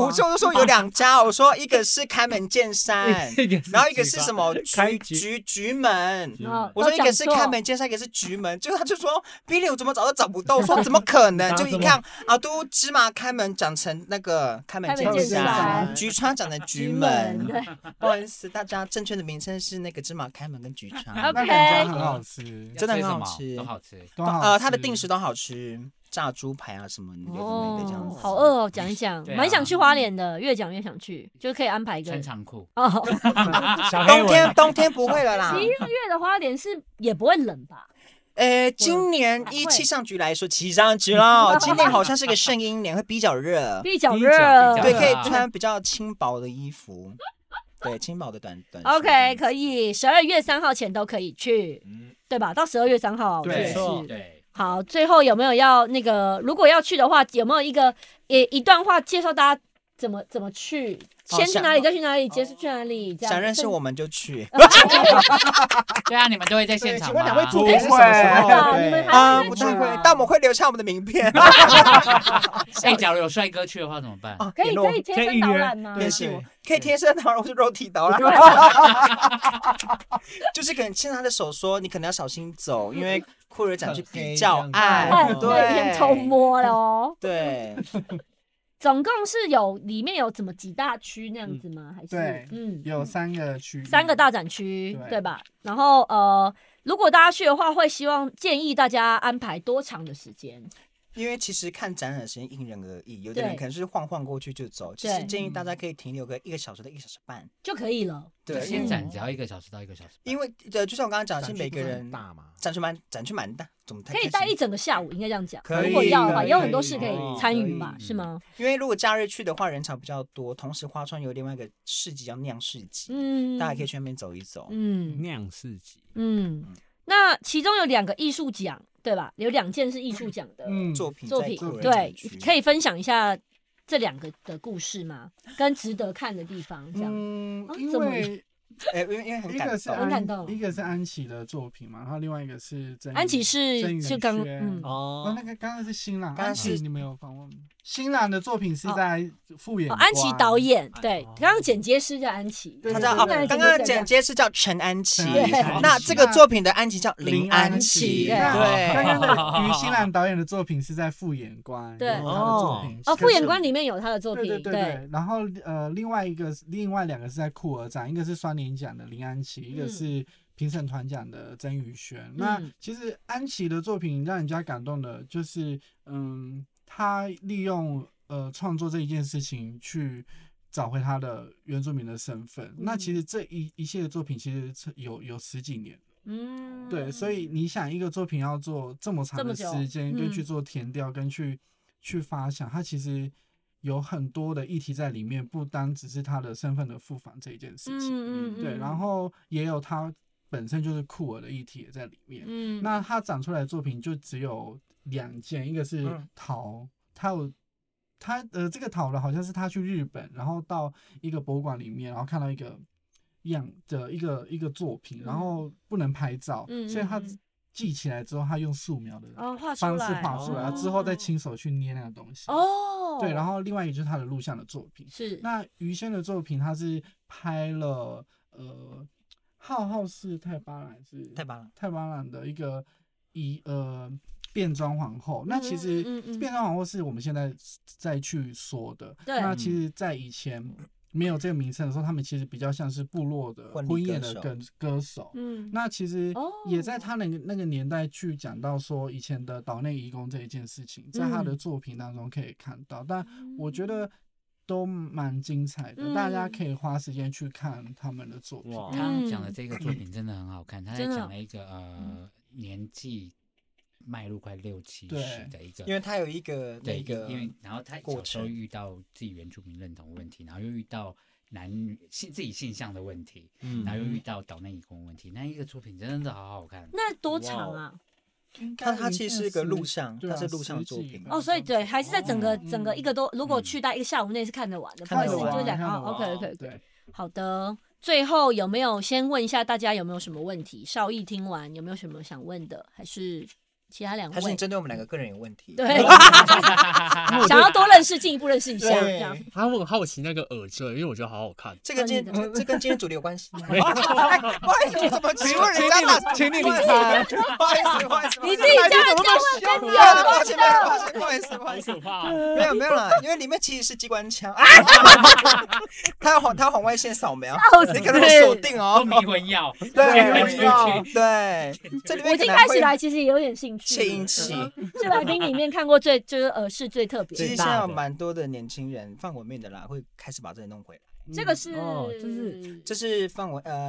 2家，我说一个是开门见山，然后一个是什么菊门，我说一个是开门见山，一个是菊门。”结果他就说：“Billy， 我怎么找都找不到。”我说：“怎么可能？”就一看啊，都芝麻开门长成那个开门见山，菊川长成菊门。不好意思，大家正确的名称是那个芝麻开门跟菊川。
OK，
很好吃，
真的很好吃，
都好吃。
它的定时都好吃。炸猪排啊什么有的没的这样子，
好饿哦！讲一讲，蛮想去花莲的，越讲越想去，就可以安排一个
穿长裤
哦。
冬天不会了啦。
11月的花莲是也不会冷吧？
今年依气象局来说，气象局啦，今年好像是个圣婴年，会比较热，对，可以穿比较轻薄的衣服。对，轻薄的短
OK， 可以，12月3号前都可以去，对吧？到12月3号，
对，
好，最后有没有要那个？如果要去的话，有没有一段话介绍大家怎么去？先去哪里，再去哪里，结束去哪里？这样
想认识我们就去。
对啊，你们都会在现场吗？
请问两位主编是什么时候？
不太会，但我们会留下我们的名片。
假如有帅哥去的话怎么办？
可以贴身导览吗？
联系我，可以贴身导览，我是肉体导览。就是可能牵他的手说，你可能要小心走，因为酷儿展区比较暗，
对，偷摸了哦。
对。
总共是里面有怎么几大区那样子吗？还是
对，有3个区
，3个大展区，对吧？然后如果大家去的话，会建议大家安排多长的时间？
因为其实看展览的时间因人而异，有的人可能是晃过去就走，其实建议大家可以停留个1个小时到1个小时半
就可以了。
对，先展只要1个小时到1个小时。
因为就像我刚刚讲，是每个人展区蛮大，
可以待一整个下午，应该这样讲。
可以，
如果要的话，也有很多事可以参与嘛，是吗？
因为如果假日去的话，人潮比较多，同时花川有另外一个市集叫酿市集，大家可以去那边走一走。
酿市集，
那其中有2个艺术奖，对吧？有2件是艺术奖的
作品，
对，可以分享一下这2个的故事吗？跟值得看的地方，这样。
因为
很
感动，
一个是安琪的作品嘛，然后另外一个是
安琪是就刚
那个刚刚是新郎，安琪你们有访问吗？新郎的作品是在复演，
安琪导演，对，刚刚剪接师叫安琪，
他叫刚刚剪接师叫陈安琪，那这个作品的安琪叫林安琪，
对，刚刚的于新郎导演的作品是在复演官，
对，
他的作品
复演官里面有他的作品，
对，然后另外2个是在酷儿展，一个是双年奖的林安琪，一个是评审团奖的曾宇轩。那其实安琪的作品让人家感动的，就是他利用创作这一件事情去找回他的原住民的身份。那其实这一系列作品其实有10几年了，对，所以你想一个作品要做这么长的时间，跟去做填调，跟去发想，它其实有很多的议题在里面，不单只是他的身份的复返这一件事情，对，然后也有他本身就是酷儿的议题也在里面，那他长出来的作品就只有2件，一个是陶，这个陶的好像是他去日本，然后到一个博物馆里面，然后看到一个一个作品，然后不能拍照，所以他记起来之后，他用素描的方式画出来，之后再亲手去捏那个东西。对，然后另外一个就是他的录像的作品。是，那于仙的作品，他是拍了浩是泰巴兰的一个变装皇后。那其实变装皇后是我们现在再去说的。那其实，在以前没有这个名称的时候，他们其实比较像是部落的婚宴的歌手。那其实也在他那个年代去讲到说以前的岛内移工这一件事情，在他的作品当中可以看到。但我觉得都蛮精彩的，大家可以花时间去看他们的作品。
他讲的这个作品真的很好看，他在讲了一个年纪迈入快60、70的一个，
因为他有一个
因为然后他小时候遇到自己原住民认同问题，然后又遇到男女自己性向的问题，然后又遇到岛内移工问题，那一个作品真的好好看。
那多长啊？
它其实是一个录像，它是录像作品
所以对，还是在整个1个多，如果去待1个下午内是看得完的，不好意思，就讲OK，对，好的。最后有没有先问一下大家有没有什么问题？邵逸听完有没有什么想问的？还是其他2位？
还是你针对我们2个个人有问题？
对，想要多进一步认识一下。这样，
他很好奇那个耳坠，因为我觉得好好看。
这跟今天主题有关系吗？不好意思，怎么请问人家了？
请你理他。
不好意思，
你自己家人这样问跟你有
不好意思，好可怕。没有啦，因为里面其实是机关枪，他要红外线扫描，你可能会锁定哦。
迷魂药，
对，这里面
我已经开始来，其实也有点兴趣。
窃音器
是来宾里面看过就是耳饰最特别。
其实现在有蛮多的年轻人范文面的啦，会开始把这里弄回来。
这个是，
这是范文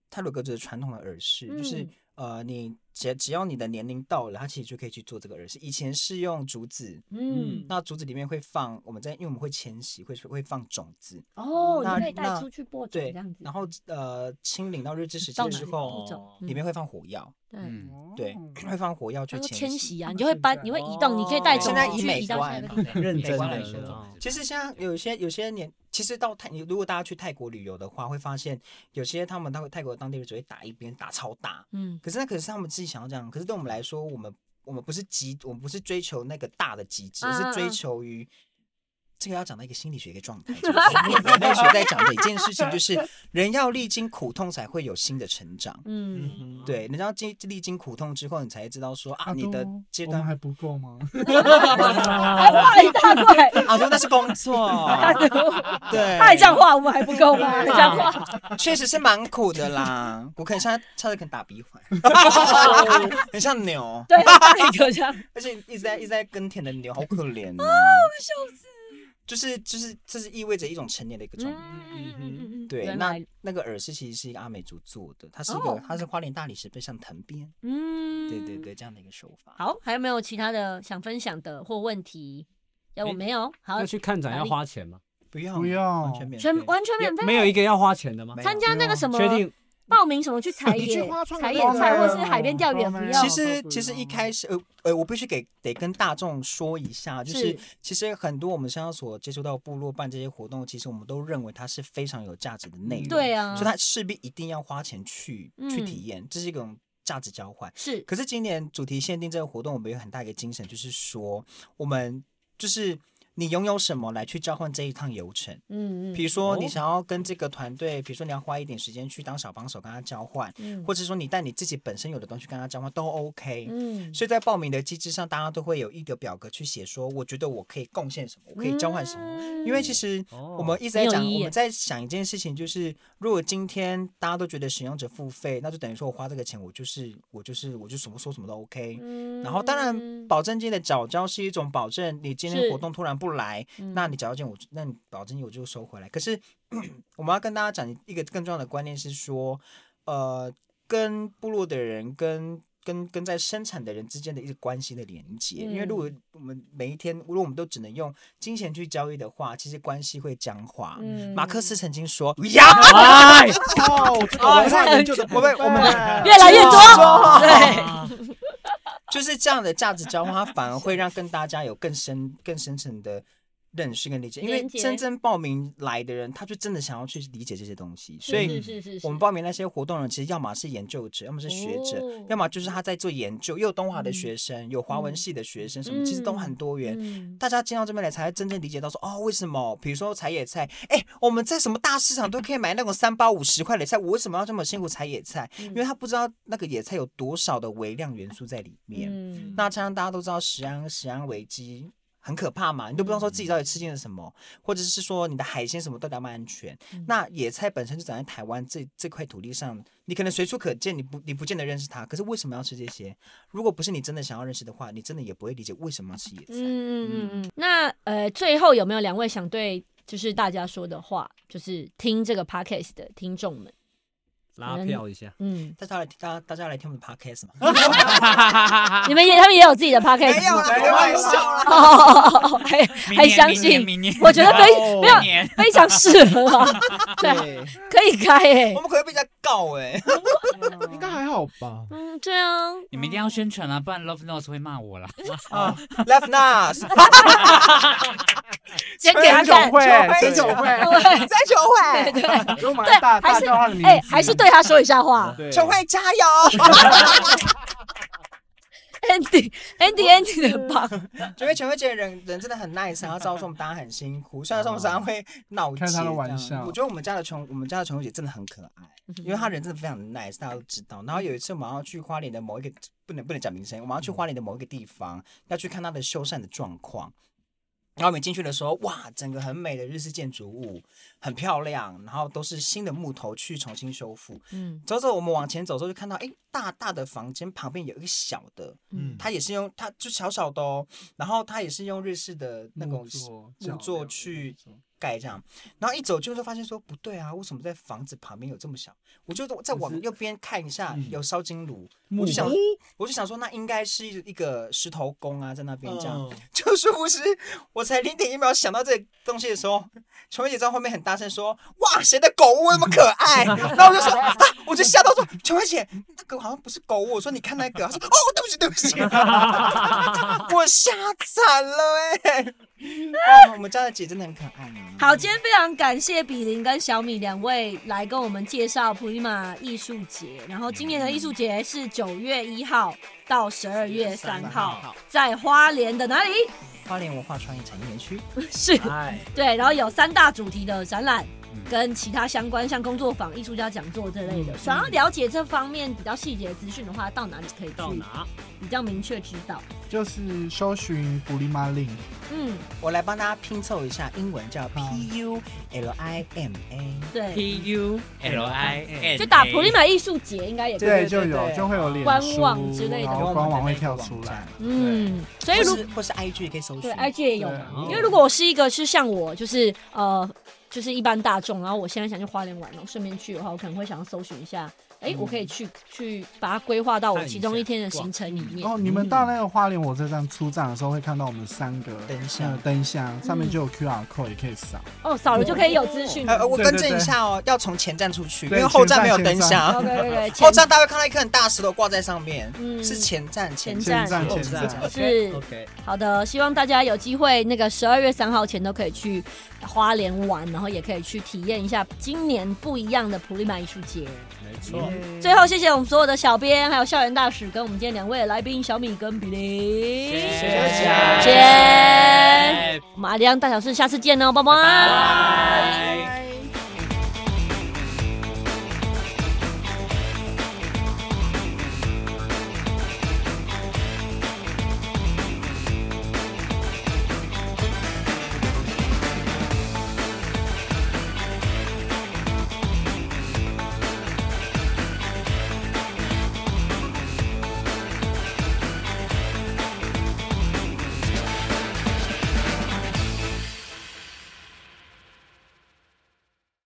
太鲁阁族的传统的耳饰，就是你只要你的年龄到了，它其实就可以去做这个耳饰。以前是用竹子，那竹子里面会放因为我们会迁徙，会放种子。
你可以带出去播种这样子。
然后清领到日治时期之后，里面会放火药。对，会放火药去迁徙
啊，你会移动，你可以带种子去移到下一个地方。
认真来说，
其实像有些其实如果大家去泰国旅游的话，会发现有些泰国当地人只会打一边打超大，可是他们自己想要这样，可是对我们来说，我们不是追求那个大的极致，而是追求于。这个要讲到一个心理学一个状态，就是人类学在讲的一件事情，就是人要历经苦痛才会有新的成长。对，人要历经苦痛之后，你才知道说你的阶段
还不够吗？
还画一大块，
阿东那是工作，对，
他还这样画，我们还不够吗？这样画，
确实是蛮苦的啦。我可能差点可能打鼻环，很像牛，
对，那个这样，
而且一直在耕田的牛，好可怜哦，
笑死。
就是这是意味着一种成年的一个状态。对，那个耳饰其实是一个阿美族做的，它是花莲大理石背上藤编。对，这样的一个手法。
好，还有没有其他的想分享的或问题？我没有。好，
要去看展要花钱吗？
不用，
完全免费。
没有一个要花钱的吗？
参加那个什么？
确定。
报名什么去采野菜，或是海边钓鱼也不要。
其实一开始，我必须得跟大众说一下，就是其实很多我们现在所接触到部落办这些活动，其实我们都认为它是非常有价值的内容，
对啊，
所以它势必一定要花钱去体验，这是一种价值交换。
是，
可是今年主题限定这个活动，我们有很大一个精神，就是说我们就是你拥有什么来去交换这一趟游程。比如说你想要跟这个团队，比如说你要花一点时间去当小帮手跟他交换，或者说你带你自己本身有的东西跟他交换都 OK。所以在报名的机制上，大家都会有一个表格去写说，我觉得我可以贡献什么，我可以交换什么。因为其实我们一直在讲，我们在想一件事情，就是如果今天大家都觉得使用者付费，那就等于说我花这个钱，我就什么说什么都 OK。然后当然保证金的缴交是一种保证，你今天活动突然不来，那你缴交金那你保证金我就收回来。可是我们要跟大家讲一个更重要的观念是说，跟部落的人跟在生产的人之间的一个关系的连接。因为如果我们每一天，如果我们都只能用金钱去交易的话，其实关系会僵化。马克思曾经说：“呀，我们
越来越多，对，
就是这样的价值交换，它反而会让大家有更深层的认识跟理解，因为真正报名来的人，他就真的想要去理解这些东西。所以我们报名那些活动人，其实要么是研究者，要么是学者，要么就是他在做研究，又有东华的学生，有华文系的学生，什么其实都很多元。大家进到这边来，才会真正理解到说，为什么？比如说采野菜，我们在什么大市场都可以买那种3包50块的菜，我为什么要这么辛苦采野菜？因为他不知道那个野菜有多少的微量元素在里面。那常常大家都知道食安危机很可怕嘛，你都不知道说自己到底吃进了什么，或者是说你的海鲜什么到底安不安全。那野菜本身就长在台湾这块土地上，你可能随处可见，你不见得认识它，可是为什么要吃这些？如果不是你真的想要认识的话，你真的也不会理解为什么要吃野菜。
那最后有没有2位想对就是大家说的话，就是听这个 podcast 的听众们
拉票一下，
大家来听我们的 podcast 嘛？
他们也有自己的 podcast，
没有啦，开玩笑啦。
还相信？我觉得非常适合啊，对，可以开
我们可能被人家告
应该还好吧？
对啊，
你们一定要宣传啊，不然 Love Notes 会骂我啦。
Love Notes，
先给他看
追酒会，
对，还是对他说一下话，
球会加油。
Andy 很棒，
因为全会节的人真的很 nice， 然后知道说我们大家很辛苦，虽然说我们常常会闹
开他的玩笑。
我觉得我们家的全会姐真的很可爱，因为她人真的非常的 nice， 大家都知道。然后有一次我们要去花莲的某一个不能讲名声，我们要去花莲的某一个地方，要去看她的修缮的状况。然后我们进去的时候，哇，整个很美的日式建筑物，很漂亮，然后都是新的木头去重新修复。走走，我们往前走之后就看到， 大大的房间旁边有一个小的，它也是用它就小小的哦，然后它也是用日式的那种木座去盖这样，然后一走就发现说不对啊，为什么在房子旁边有这么小？我就再往右边看一下，有烧金炉，我就想说那应该是一个石头公啊，在那边这样，就殊不知我才0.1秒想到这个东西的时候，琼慧姐在后面很大声说：“哇，谁的狗窝那么可爱？”然后我就说我就吓到说：“琼慧姐，那个好像不是狗窝。”我说：“你看那个。”她说：“哦，对不起。”我吓惨了我们家的姐真的很可爱。
好，今天非常感谢比邻跟小米2位来跟我们介绍普利马艺术节。然后今年的艺术节是9月1号到12月3号，在花莲的哪里？
花莲文化创意产业园区。
是，对，然后有3大主题的展览。跟其他相关像工作坊、艺术家讲座之类的，想要了解这方面比较细节的资讯的话，到哪里可以去比较明确知道？
就是搜寻普利马 link。
我来帮大家拼凑一下，英文叫 PULIMA。
对
PULIMA，
就打普利马艺术节应该也
对，就会有脸
官网之类的，
官网会跳出来。
所以
或是 IG 也可以搜寻，
对 IG 也有嘛。因为如果我是一个是像我就是一般大众，然后我现在想去花莲玩，然后顺便去的话，我可能会想要搜寻一下，我可以去把它规划到我其中一天的行程里面。
你们到那个花莲火车站出站的时候，会看到我们3个灯箱，上面就有 QR code 也可以扫。
扫了就可以有资讯。
我更正一下要从前站出去，因为后站没有灯箱。
对，
后站大家会看到一颗很大石头挂在上面，是前站。是
OK。好的，希望大家有机会那个12月3号前都可以去花莲玩，然后也可以去体验一下今年不一样的普利马艺术节。
没错。
最后谢谢我们所有的小编，还有校园大使，跟我们今天2位来宾小米跟比利。谢谢。我们阿里安大小事，下次见哦，拜拜。